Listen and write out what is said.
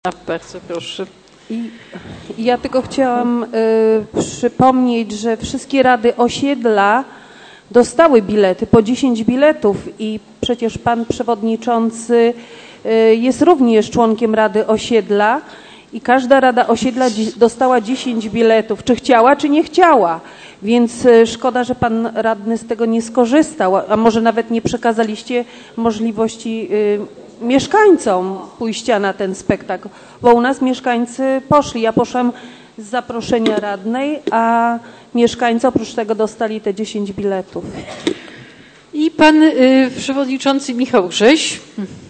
Bardzo proszę. I ja tylko chciałam przypomnieć, że wszystkie rady osiedla dostały bilety, po 10 biletów i przecież pan przewodniczący jest również członkiem Rady Osiedla i każda Rada Osiedla dostała 10 biletów, czy chciała, czy nie chciała. Więc szkoda, że pan radny z tego nie skorzystał, a może nawet nie przekazaliście możliwości mieszkańcom pójścia na ten spektakl, bo u nas mieszkańcy poszli. Ja poszłam z zaproszenia radnej, a mieszkańcy oprócz tego dostali te 10 biletów. I pan przewodniczący Michał Grześ.